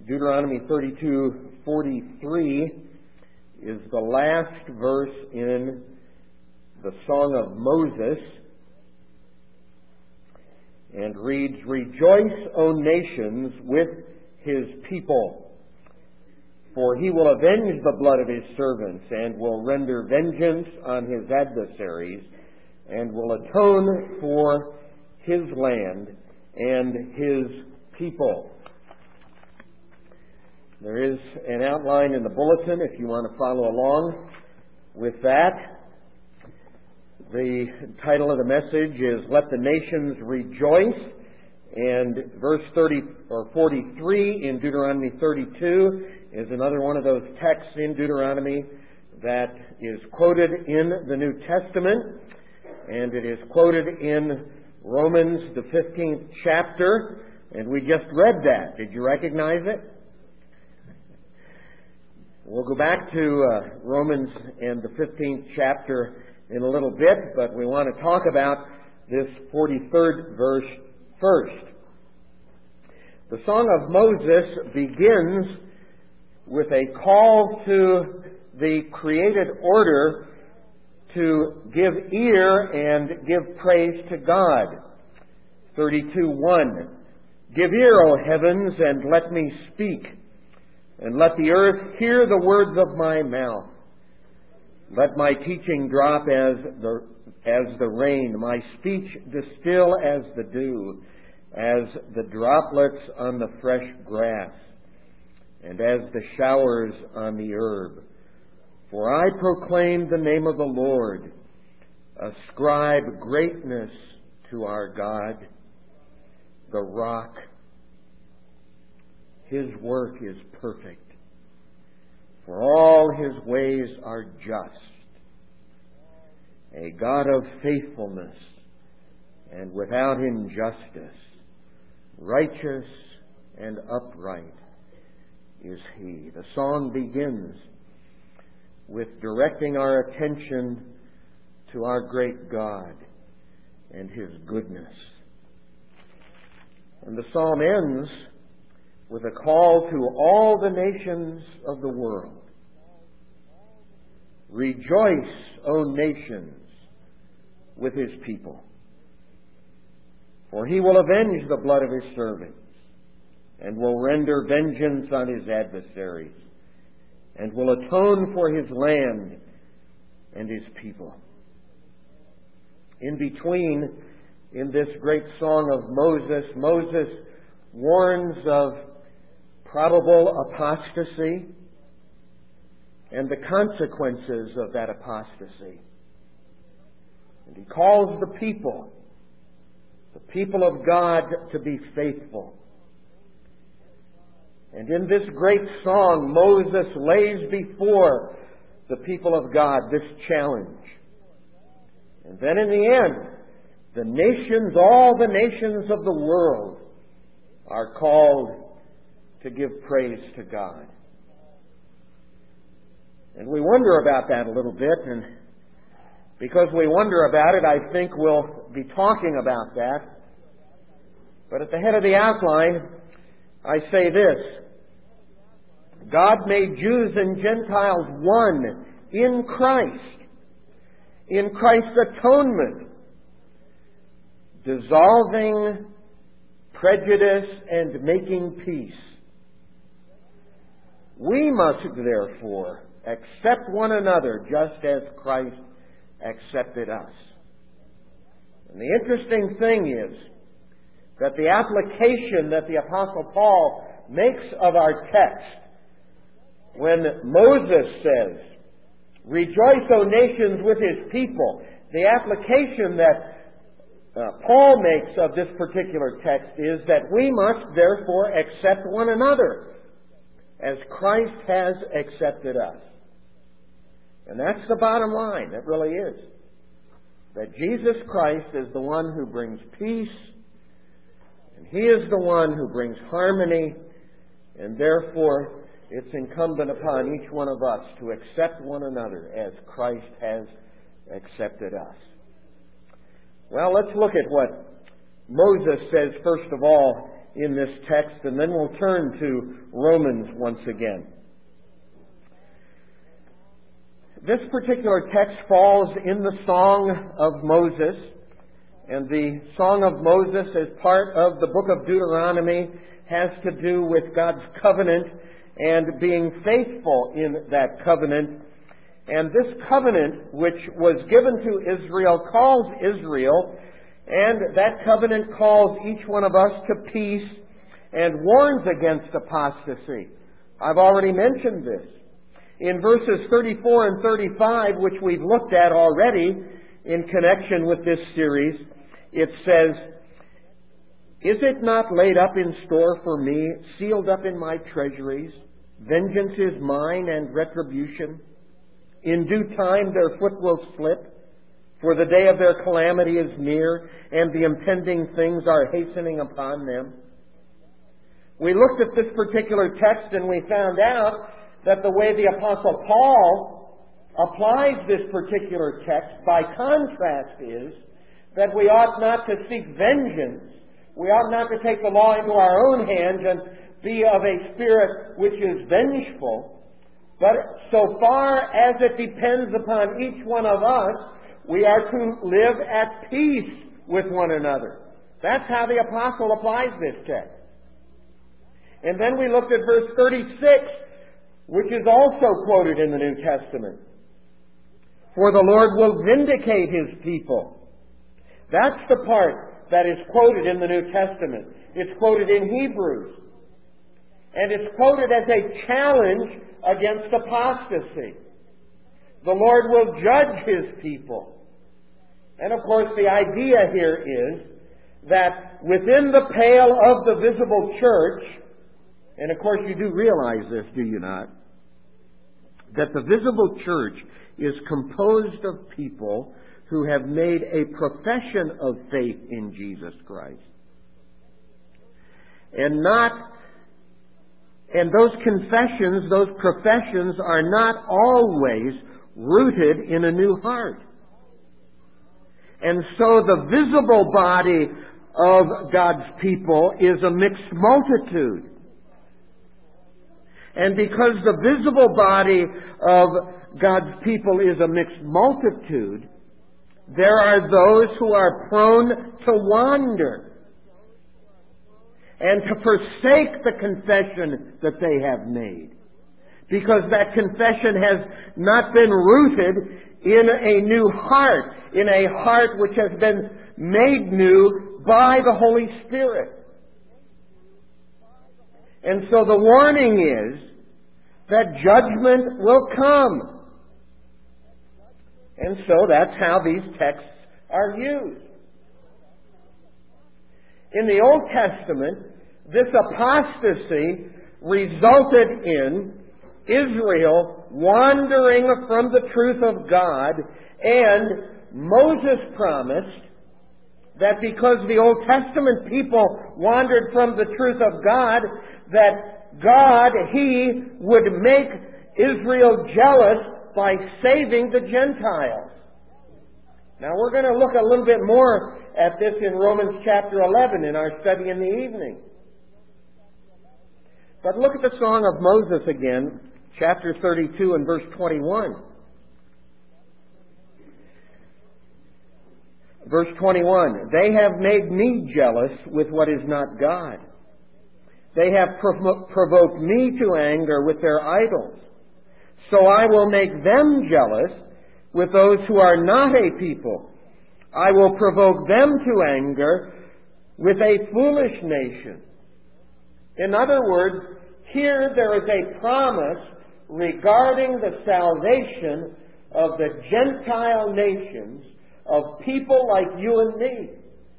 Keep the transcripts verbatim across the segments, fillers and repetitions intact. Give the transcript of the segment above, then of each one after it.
Deuteronomy thirty-two forty-three is the last verse in the Song of Moses, and reads, "Rejoice, O nations, with his people, for he will avenge the blood of his servants, and will render vengeance on his adversaries, and will atone for his land and his people." There is an outline in the bulletin if you want to follow along with that. The title of the message is "Let the Nations Rejoice," and verse thirty or forty-three in Deuteronomy thirty-two is another one of those texts in Deuteronomy that is quoted in the New Testament, and it is quoted in Romans, the fifteenth chapter, and we just read that. Did you recognize it? We'll go back to uh, Romans and the fifteenth chapter in a little bit, but we want to talk about this forty-third verse first. The Song of Moses begins with a call to the created order to give ear and give praise to God. thirty-two one, "Give ear, O heavens, and let me speak, and let the earth hear the words of my mouth. Let my teaching drop as the, as the rain, my speech distill as the dew, as the droplets on the fresh grass, and as the showers on the herb. For I proclaim the name of the Lord. Ascribe greatness to our God, the rock. His work is perfect, for all his ways are just. A God of faithfulness and without injustice, righteous and upright is he." The song begins with directing our attention to our great God and his goodness. And the psalm ends with a call to all the nations of the world. "Rejoice, O nations, with his people, for he will avenge the blood of his servants, and will render vengeance on his adversaries, and will atone for his land and his people." In between, in this great song of Moses, Moses warns of probable apostasy and the consequences of that apostasy. And he calls the people, the people of God, to be faithful. And in this great song, Moses lays before the people of God this challenge. And then in the end, the nations, all the nations of the world, are called to give praise to God. And we wonder about that a little bit, and because we wonder about it, I think we'll be talking about that. But at the head of the outline, I say this: God made Jews and Gentiles one in Christ, in Christ's atonement, dissolving prejudice and making peace. We must therefore accept one another just as Christ accepted us. And the interesting thing is that the application that the Apostle Paul makes of our text, when Moses says, "Rejoice, O nations, with his people," the application that uh, Paul makes of this particular text is that we must therefore accept one another as Christ has accepted us. And that's the bottom line. It really is. That Jesus Christ is the one who brings peace, and he is the one who brings harmony, and therefore it's incumbent upon each one of us to accept one another as Christ has accepted us. Well, let's look at what Moses says first of all in this text, and then we'll turn to Romans once again. This particular text falls in the Song of Moses, and the Song of Moses, as part of the book of Deuteronomy, has to do with God's covenant and being faithful in that covenant. And this covenant, which was given to Israel, calls Israel, and that covenant calls each one of us to peace and warns against apostasy. I've already mentioned this. In verses thirty-four and thirty-five, which we've looked at already in connection with this series, it says, "Is it not laid up in store for me, sealed up in my treasuries? Vengeance is mine and retribution. In due time their foot will slip, for the day of their calamity is near, and the impending things are hastening upon them." We looked at this particular text and we found out that the way the Apostle Paul applies this particular text, by contrast, is that we ought not to seek vengeance. We ought not to take the law into our own hands and be of a spirit which is vengeful. But so far as it depends upon each one of us, we are to live at peace with one another. That's how the apostle applies this text. And then we looked at verse thirty-six, which is also quoted in the New Testament. "For the Lord will vindicate His people." That's the part that is quoted in the New Testament. It's quoted in Hebrews. And it's quoted as a challenge against apostasy. The Lord will judge His people. And of course the idea here is that within the pale of the visible church, and of course you do realize this, do you not? That the visible church is composed of people who have made a profession of faith in Jesus Christ. And not, and those confessions, those professions are not always rooted in a new heart. And so the visible body of God's people is a mixed multitude. And because the visible body of God's people is a mixed multitude, there are those who are prone to wander and to forsake the confession that they have made, because that confession has not been rooted in a new heart, in a heart which has been made new by the Holy Spirit. And so the warning is that judgment will come. And so that's how these texts are used. In the Old Testament, this apostasy resulted in Israel wandering from the truth of God, and Moses promised that because the Old Testament people wandered from the truth of God, that God, He would make Israel jealous by saving the Gentiles. Now we're going to look a little bit more at this in Romans chapter eleven in our study in the evening. But look at the Song of Moses again, chapter thirty-two and verse twenty-one. Verse twenty-one, "They have made me jealous with what is not God. They have provo- provoked me to anger with their idols. So I will make them jealous with those who are not a people. I will provoke them to anger with a foolish nation." In other words, here there is a promise regarding the salvation of the Gentile nations, of people like you and me.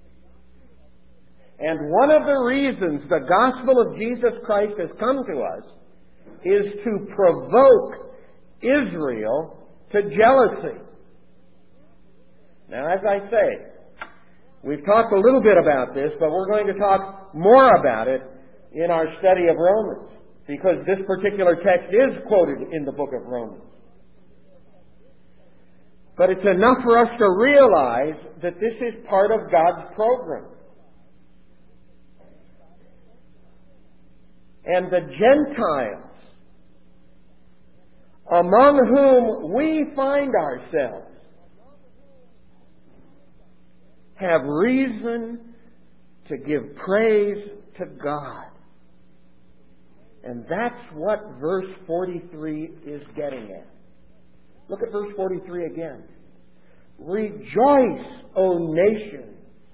And one of the reasons the gospel of Jesus Christ has come to us is to provoke Israel to jealousy. Now, as I say, we've talked a little bit about this, but we're going to talk more about it in our study of Romans, because this particular text is quoted in the book of Romans. But it's enough for us to realize that this is part of God's program. and the Gentiles among whom we find ourselves have reason to give praise to God. And that's what verse forty-three is getting at. Look at verse forty-three again. Rejoice, O nation.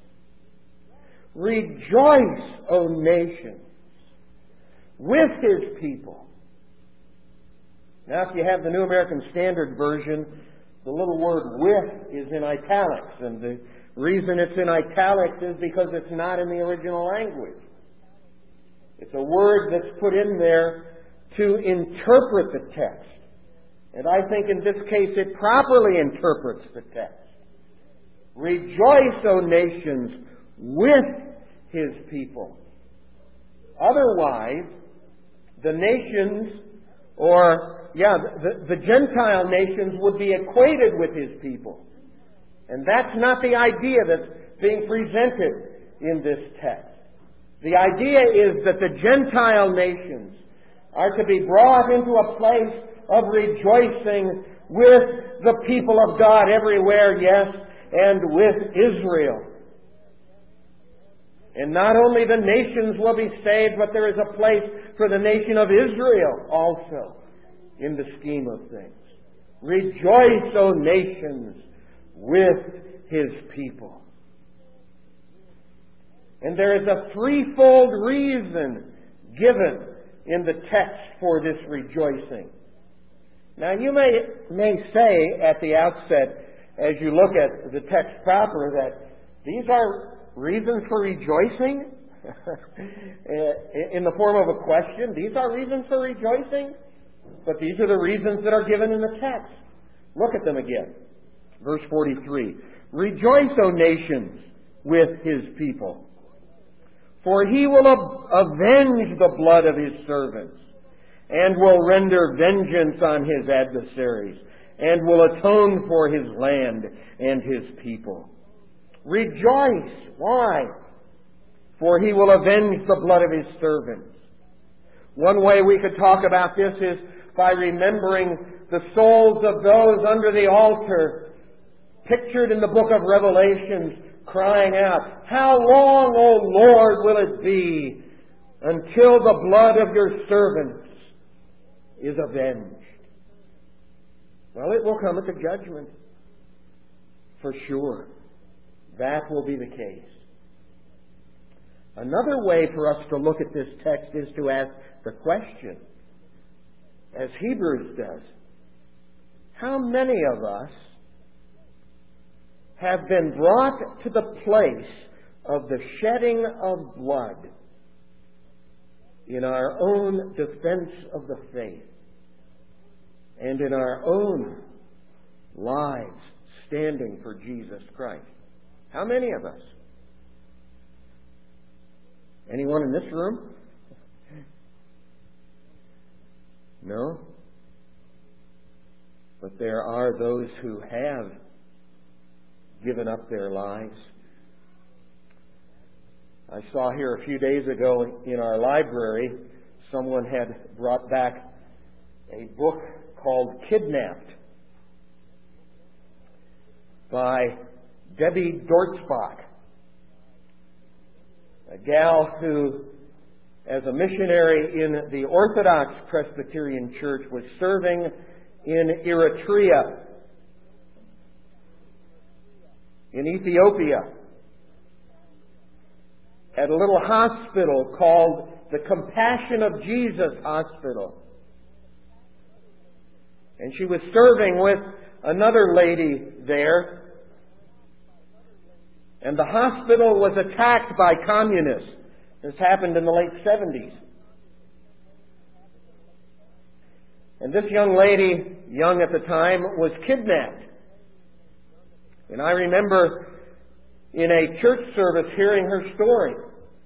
Rejoice, O nation, with His people. Now, if you have the New American Standard Version, the little word with is in italics. And the reason it's in italics is because it's not in the original language. It's a word that's put in there to interpret the text. And I think in this case it properly interprets the text. Rejoice, O nations, with His people. Otherwise, the nations, or, yeah, the, the Gentile nations would be equated with His people. And that's not the idea that's being presented in this text. The idea is that the Gentile nations are to be brought into a place of rejoicing with the people of God everywhere, yes, and with Israel. And not only the nations will be saved, but there is a place for the nation of Israel also in the scheme of things. Rejoice, O nations, with His people. And there is a threefold reason given in the text for this rejoicing. Now you may, may say at the outset, as you look at the text proper, that these are reasons for rejoicing? In the form of a question, these are reasons for rejoicing? But these are the reasons that are given in the text. Look at them again. Verse forty-three. Rejoice, O nations, with His people. For He will avenge the blood of His servants, and will render vengeance on His adversaries, and will atone for His land and His people. Rejoice. Why? For He will avenge the blood of His servants. One way we could talk about this is by remembering the souls of those under the altar, pictured in the book of Revelation, crying out, "How long, O Lord, will it be until the blood of your servants is avenged?" Well, it will come at the judgment. For sure. That will be the case. Another way for us to look at this text is to ask the question, as Hebrews does, how many of us have been brought to the place of the shedding of blood in our own defense of the faith and in our own lives standing for Jesus Christ? How many of us? Anyone in this room? No? But there are those who have given up their lives. I saw here a few days ago in our library, someone had brought back a book called Kidnapped by Debbie Dortzbach, a gal who, as a missionary in the Orthodox Presbyterian Church, was serving in Eritrea, in Ethiopia, at a little hospital called the Compassion of Jesus Hospital. And she was serving with another lady there. And the hospital was attacked by communists. This happened in the late seventies. And this young lady, young at the time, was kidnapped. And I remember in a church service hearing her story.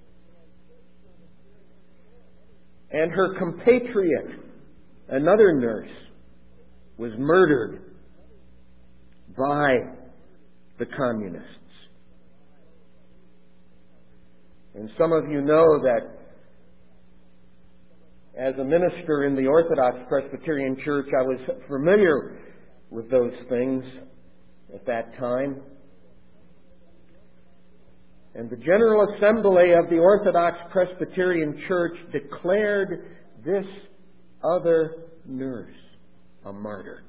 And her compatriot, another nurse, was murdered by the communists. And some of you know that as a minister in the Orthodox Presbyterian Church, I was familiar with those things at that time. And the General Assembly of the Orthodox Presbyterian Church declared this other nurse a martyr.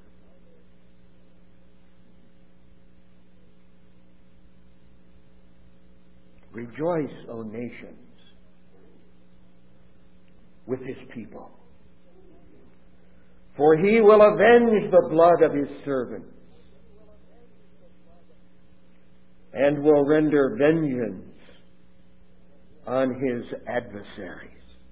Rejoice, O nations, with his people. For he will avenge the blood of his servants and will render vengeance on his adversaries.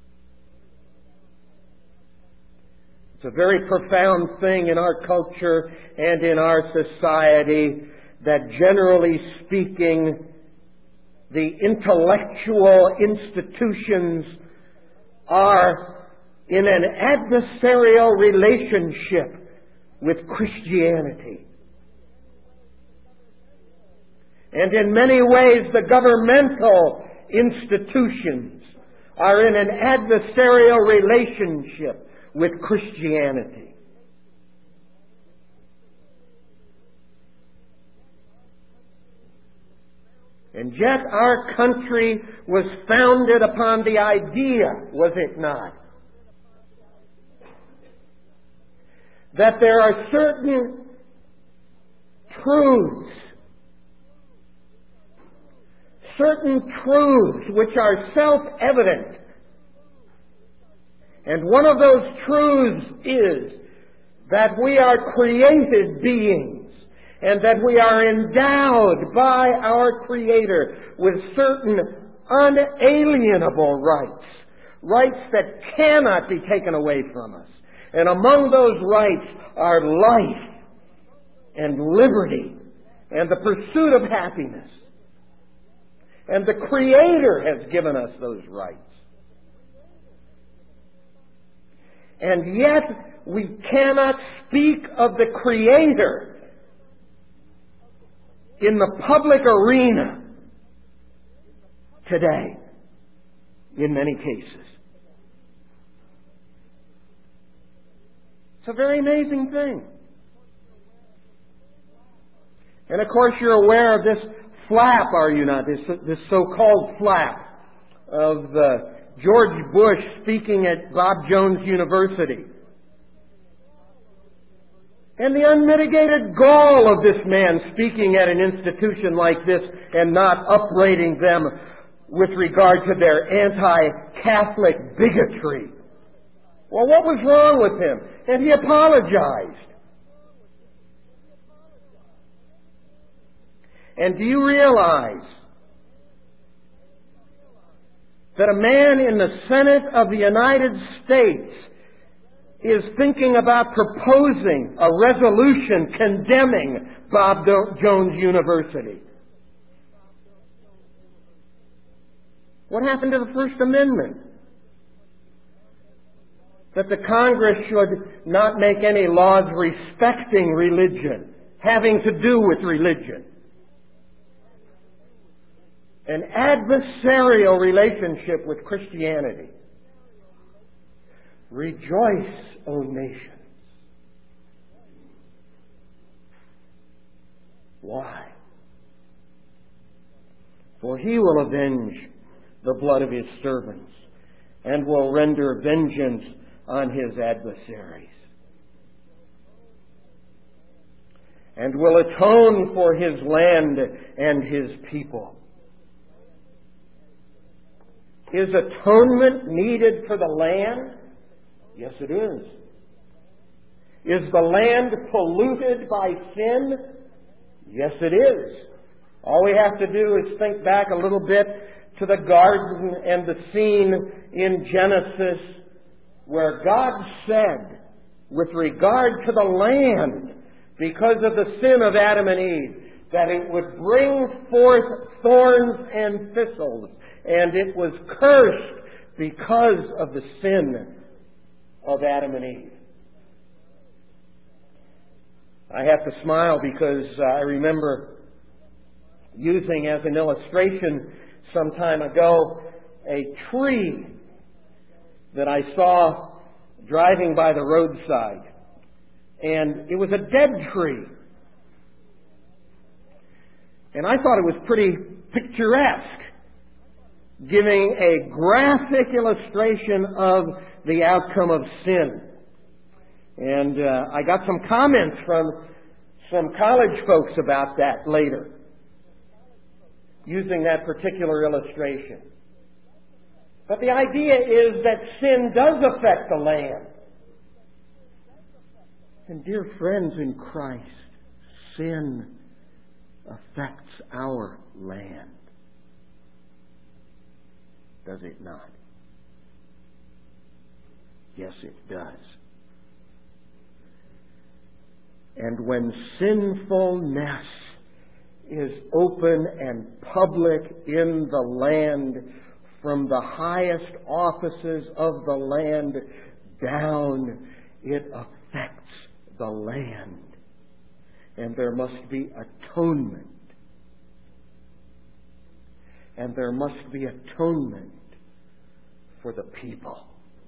It's a very profound thing in our culture and in our society that, generally speaking, the intellectual institutions are in an adversarial relationship with Christianity. And in many ways, the governmental institutions are in an adversarial relationship with Christianity. And yet our country was founded upon the idea, was it not, that there are certain truths, certain truths which are self-evident. And one of those truths is that we are created beings, and that we are endowed by our Creator with certain unalienable rights, rights that cannot be taken away from us. And among those rights are life and liberty and the pursuit of happiness. And the Creator has given us those rights. And yet we cannot speak of the Creator in the public arena today, in many cases. It's a very amazing thing. And of course you're aware of this flap, are you not? This, this so-called flap of uh, George Bush speaking at Bob Jones University. And the unmitigated gall of this man speaking at an institution like this and not upbraiding them with regard to their anti-Catholic bigotry. Well, what was wrong with him? And he apologized. And do you realize that a man in the Senate of the United States is thinking about proposing a resolution condemning Bob Jones University? What happened to the First Amendment? That the Congress should not make any laws respecting religion, having to do with religion. An adversarial relationship with Christianity. Rejoice, O nations. Why? For he will avenge the blood of his servants and will render vengeance on his adversaries, and will atone for his land and his people. Is atonement needed for the land? Yes, it is. Is the land polluted by sin? Yes, it is. All we have to do is think back a little bit to the garden and the scene in Genesis where God said, with regard to the land, because of the sin of Adam and Eve, that it would bring forth thorns and thistles, and it was cursed because of the sin of Adam and Eve. I have to smile because uh, I remember using as an illustration some time ago a tree that I saw driving by the roadside. And it was a dead tree. And I thought it was pretty picturesque, giving a graphic illustration of the outcome of sin. And uh, I got some comments from some college folks about that later, using that particular illustration. But the idea is that sin does affect the land. And dear friends in Christ, sin affects our land. Does it not? Yes, it does. And when sinfulness is open and public in the land, from the highest offices of the land down, it affects the land. And there must be atonement. And there must be atonement for the people.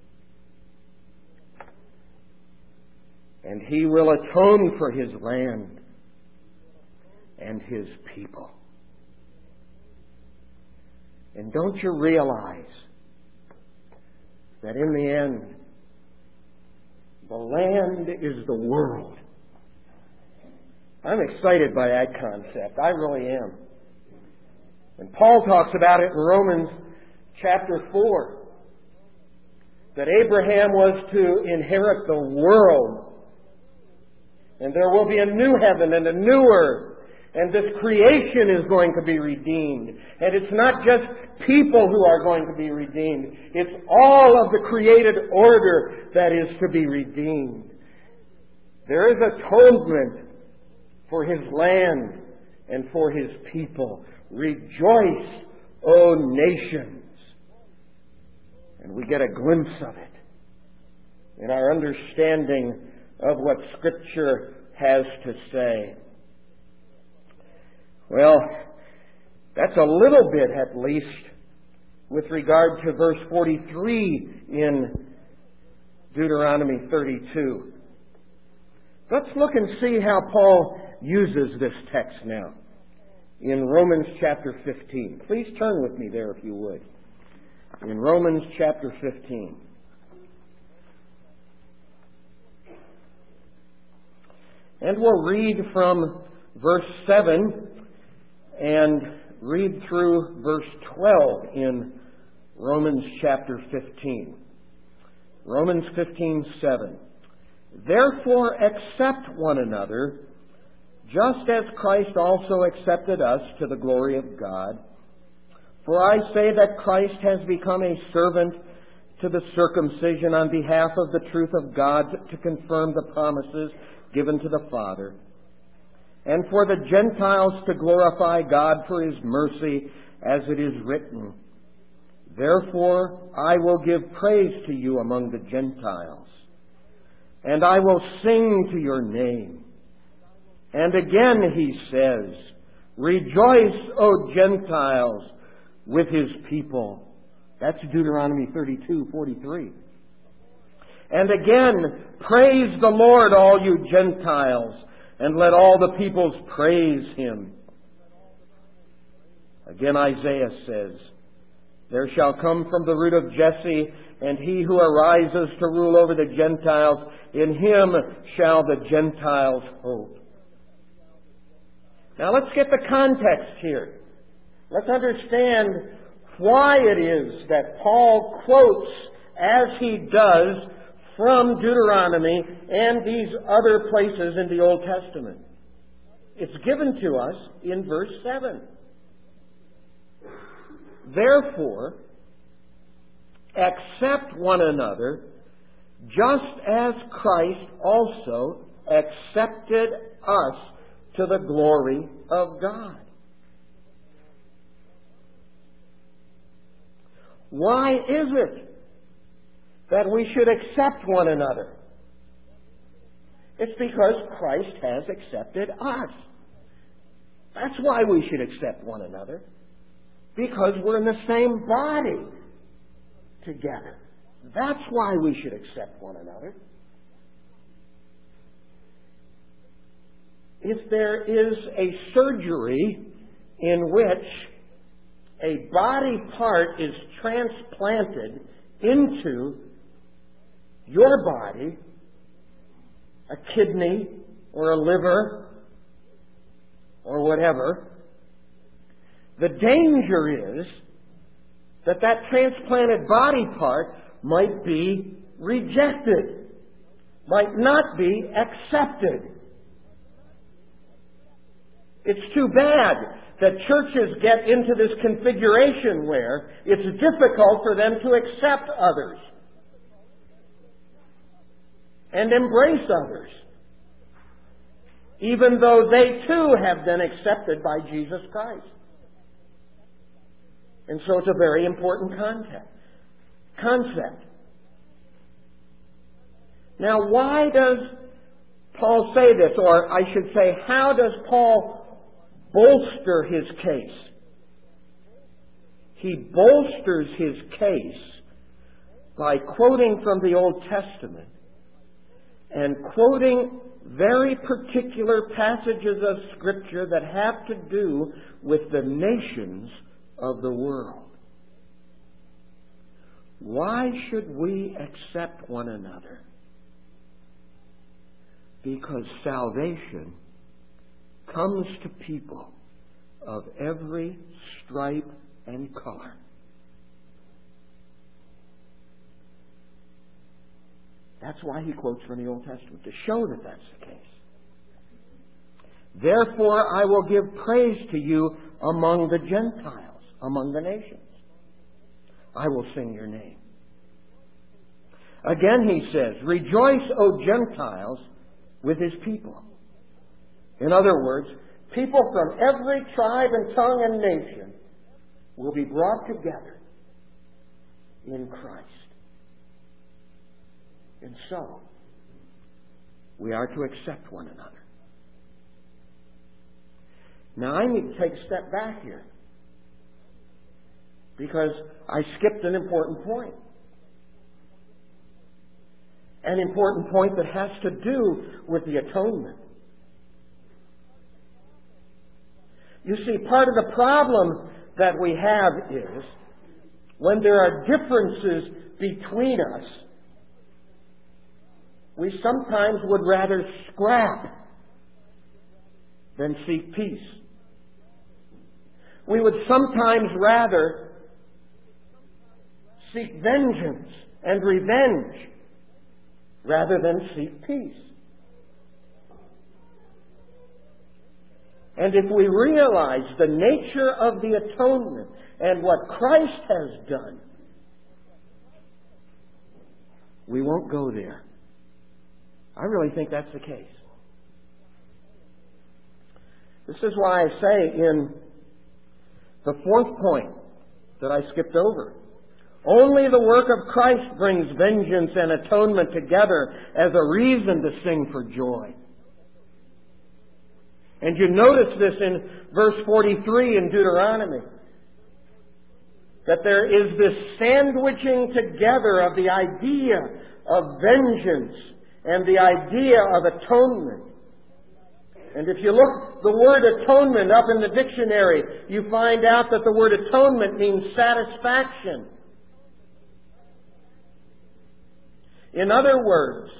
And He will atone for His land and His people. And don't you realize that in the end, the land is the world? I'm excited by that concept. I really am. And Paul talks about it in Romans chapter four, that Abraham was to inherit the world. And there will be a new heaven and a new earth. And this creation is going to be redeemed. And it's not just people who are going to be redeemed. It's all of the created order that is to be redeemed. There is atonement for His land and for His people. Rejoice, O nations. And we get a glimpse of it in our understanding of what Scripture has to say. Well, that's a little bit, at least, with regard to verse forty-three in Deuteronomy thirty-two. Let's look and see how Paul uses this text now in Romans chapter fifteen. Please turn with me there if you would. In Romans chapter fifteen. And we'll read from verse seven and read through verse twelve in Romans chapter fifteen. Romans fifteen seven. Therefore accept one another, just as Christ also accepted us to the glory of God. For I say that Christ has become a servant to the circumcision on behalf of the truth of God, to confirm the promises given to the Father, and for the Gentiles to glorify God for His mercy, as it is written, Therefore I will give praise to you among the Gentiles, and I will sing to your name. And again He says, Rejoice, O Gentiles, with His people. That's Deuteronomy thirty-two forty-three. And again, praise the Lord, all you Gentiles, and let all the peoples praise Him. Again, Isaiah says, There shall come from the root of Jesse, and he who arises to rule over the Gentiles, in him shall the Gentiles hope. Now let's get the context here. Let's understand why it is that Paul quotes, as he does, from Deuteronomy and these other places in the Old Testament. It's given to us in verse seven. Therefore, accept one another, just as Christ also accepted us to the glory of God. Why is it that we should accept one another? It's because Christ has accepted us. That's why we should accept one another. Because we're in the same body together. That's why we should accept one another. If there is a surgery in which a body part is transplanted into your body, a kidney or a liver or whatever, the danger is that that transplanted body part might be rejected, might not be accepted. It's too bad that churches get into this configuration where it's difficult for them to accept others and embrace others, even though they too have been accepted by Jesus Christ. And so it's a very important concept. Concept. Now, why does Paul say this? Or I should say, how does Paul bolster his case? He bolsters his case by quoting from the Old Testament and quoting very particular passages of Scripture that have to do with the nations of the world. Why should we accept one another? Because salvation comes to people of every stripe and color. That's why he quotes from the Old Testament, to show that that's the case. Therefore, I will give praise to you among the Gentiles, among the nations. I will sing your name. Again he says, rejoice, O Gentiles, with his people. In other words, people from every tribe and tongue and nation will be brought together in Christ. And so, we are to accept one another. Now, I need to take a step back here, because I skipped an important point. An important point that has to do with the atonement. You see, part of the problem that we have is when there are differences between us, we sometimes would rather scrap than seek peace. We would sometimes rather seek vengeance and revenge rather than seek peace. And if we realize the nature of the atonement and what Christ has done, we won't go there. I really think that's the case. This is why I say in the fourth point that I skipped over, only the work of Christ brings vengeance and atonement together as a reason to sing for joy. And you notice this in verse forty-three in Deuteronomy, that there is this sandwiching together of the idea of vengeance and the idea of atonement. And if you look the word atonement up in the dictionary, you find out that the word atonement means satisfaction. In other words,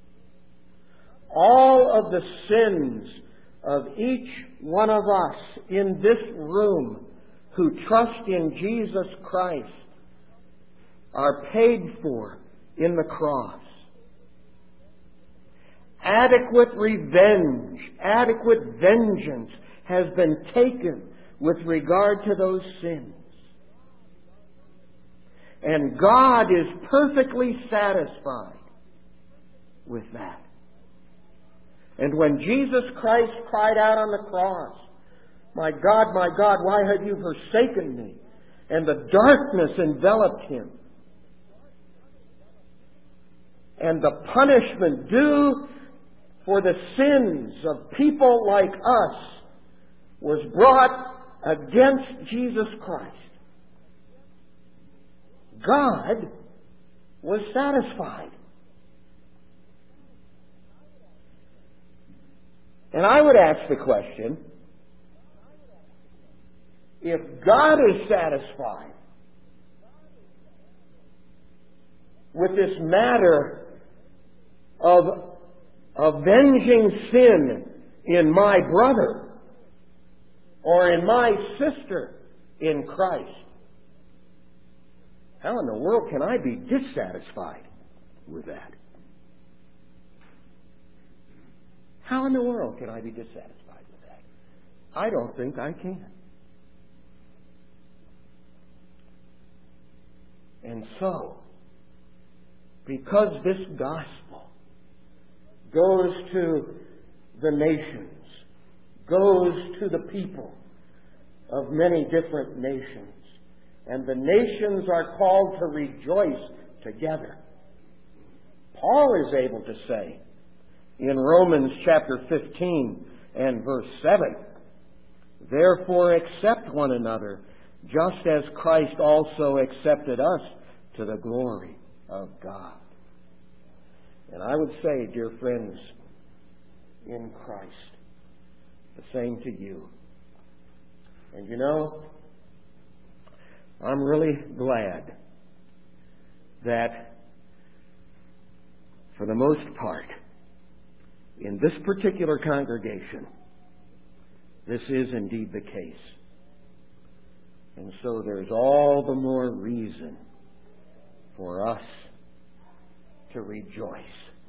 all of the sins of each one of us in this room who trust in Jesus Christ are paid for in the cross. Adequate revenge, adequate vengeance has been taken with regard to those sins. And God is perfectly satisfied with that. And when Jesus Christ cried out on the cross, "My God, my God, why have you forsaken me?" and the darkness enveloped him, and the punishment due for the sins of people like us was brought against Jesus Christ, God was satisfied. And I would ask the question, if God is satisfied with this matter of avenging sin in my brother or in my sister in Christ, how in the world can I be dissatisfied with that? How in the world can I be dissatisfied with that? I don't think I can. And so, because this gospel goes to the nations, goes to the people of many different nations, and the nations are called to rejoice together, Paul is able to say in Romans chapter fifteen and verse seven, "Therefore accept one another, just as Christ also accepted us to the glory of God." And I would say, dear friends, in Christ, the same to you. And you know, I'm really glad that, for the most part, in this particular congregation, this is indeed the case. And so there's all the more reason for us to rejoice.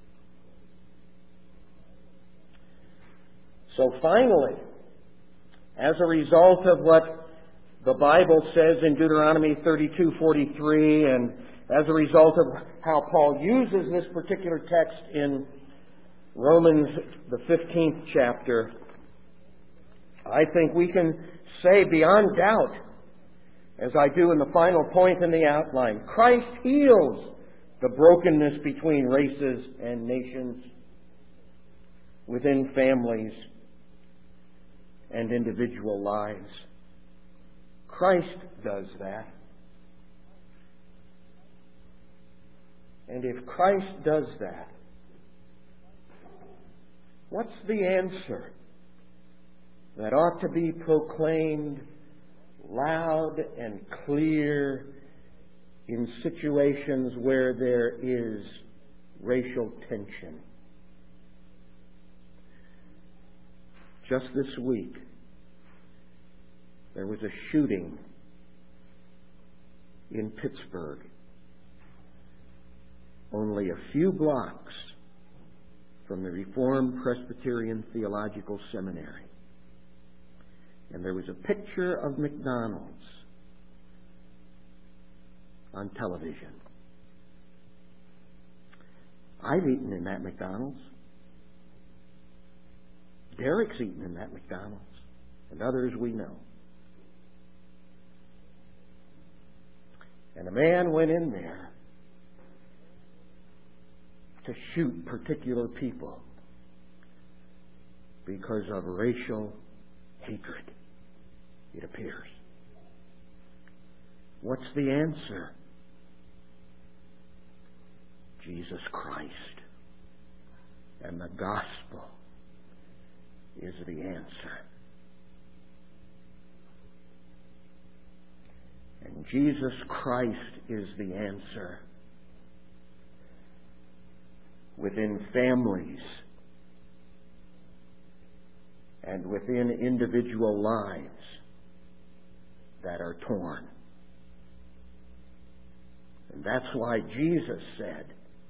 So finally, as a result of what the Bible says in Deuteronomy thirty-two forty-three, and as a result of how Paul uses this particular text in Romans, the fifteenth chapter, I think we can say beyond doubt, as I do in the final point in the outline, Christ heals the brokenness between races and nations, within families and individual lives. Christ does that. And if Christ does that, what's the answer that ought to be proclaimed loud and clear in situations where there is racial tension? Just this week, there was a shooting in Pittsburgh, only a few blocks from the Reformed Presbyterian Theological Seminary. And there was a picture of McDonald's on television. I've eaten in that McDonald's. Derek's eaten in that McDonald's, and others we know. And a man went in there to shoot particular people because of racial hatred, it appears. What's the answer? Jesus Christ and the gospel is the answer. And Jesus Christ is the answer within families and within individual lives that are torn. And that's why Jesus said,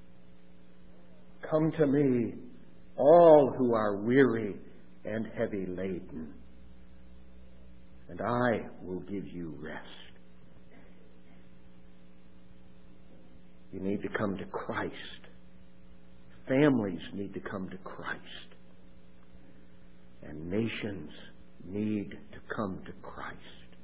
"Come to me, all who are weary and heavy laden, and I will give you rest." You need to come to Christ. Families need to come to Christ. And nations need to come to Christ.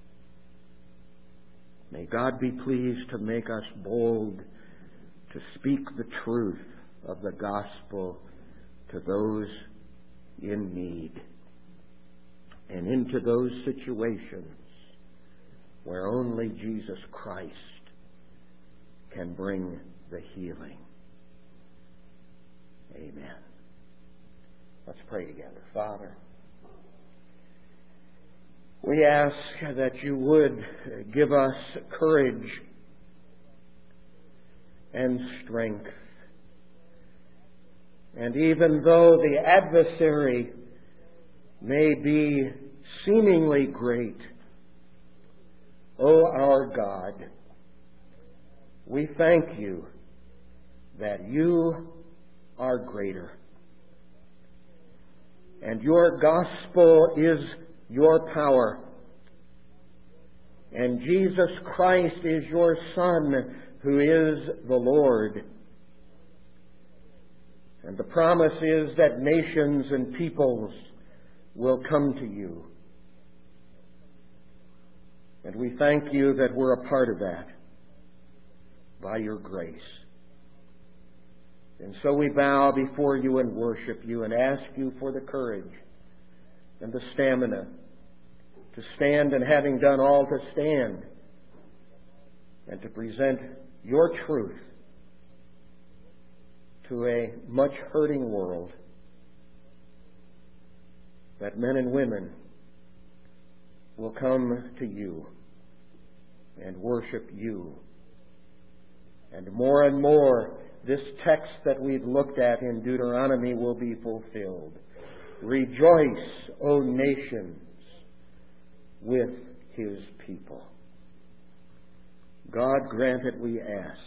May God be pleased to make us bold to speak the truth of the gospel to those in need and into those situations where only Jesus Christ can bring the healing. Amen. Let's pray together. Father, we ask that you would give us courage and strength. And even though the adversary may be seemingly great, O our God, we thank you that you are greater. And your gospel is your power. And Jesus Christ is your Son, who is the Lord. And the promise is that nations and peoples will come to you. And we thank you that we're a part of that by your grace. And so we bow before you and worship you and ask you for the courage and the stamina to stand, and having done all to stand, and to present your truth to a much hurting world, that men and women will come to you and worship you. And more and more, this text that we've looked at in Deuteronomy will be fulfilled. Rejoice, O nations, with his people. God grant it, we ask,